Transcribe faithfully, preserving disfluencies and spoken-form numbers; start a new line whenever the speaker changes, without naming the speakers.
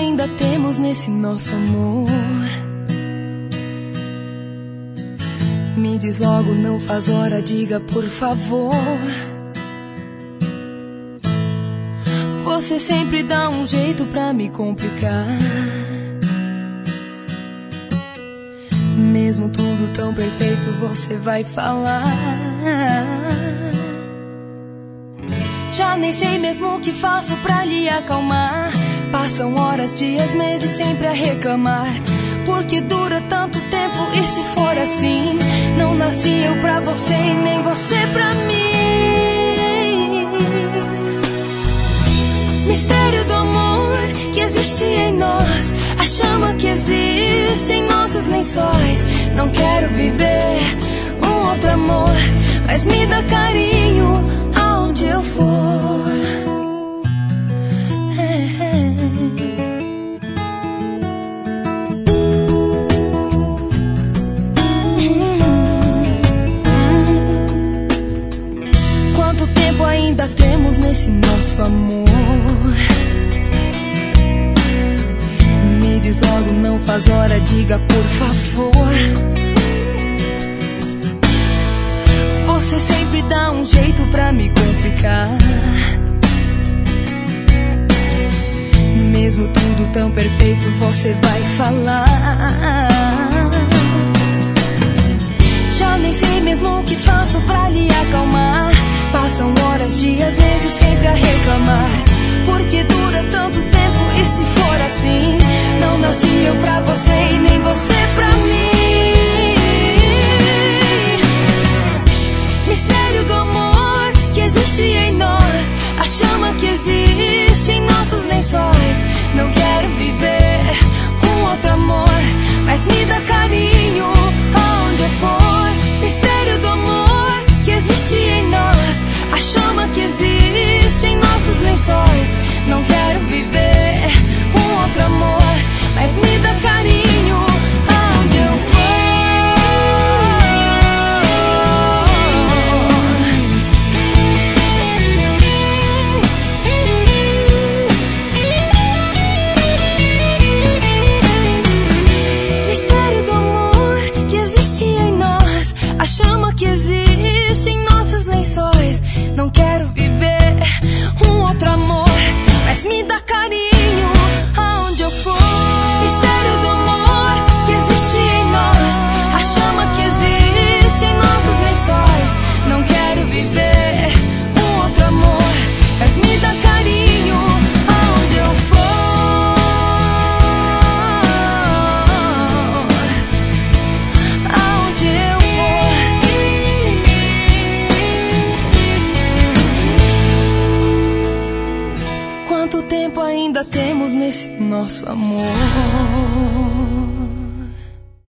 ainda temos nesse nosso amor? Me diz logo, não faz hora, diga por favor. Você sempre dá um jeito pra me complicar. Mesmo tudo tão perfeito, você vai falar. Já nem sei mesmo o que faço pra lhe acalmar. Passam horas, dias, meses sempre a reclamar. Porque dura tanto tempo e se for assim, não nasci eu pra você e nem você pra mim. Mistério do amor que existe em nós, a chama que existe em nossos lençóis. Não quero viver um outro amor, mas me dá carinho aonde eu for. É, é. Quanto tempo ainda temos nesse nosso amor? Me diz logo, não faz hora, diga por favor. Você sempre dá um jeito pra me complicar. Mesmo tudo tão perfeito, você vai falar. Já nem sei mesmo o que faço pra lhe acalmar. Passam horas, dias, meses sempre a reclamar. Porque dura tanto tempo e se for assim, não nasci eu pra você e nem você pra mim. Mistério do amor que existe em nós, a chama que existe em nossos lençóis. Não quero viver um outro amor, mas me dá carinho aonde eu for. Mistério do amor que existe em nós, a chama que existe em nossos lençóis. Não quero viver um outro amor, mas me dá carinho aonde eu for. Mistério do amor que existe em nós, a chama que existe em nossos lençóis. Não quero viver um outro amor, mas me dá carinho aonde eu for. Mistério do amor que existe em nós, a chama que existe em nossos lençóis. Não quero viver um outro amor, mas me dá carinho aonde eu for. Aonde eu for. Quanto tempo ainda temos nesse nosso amor?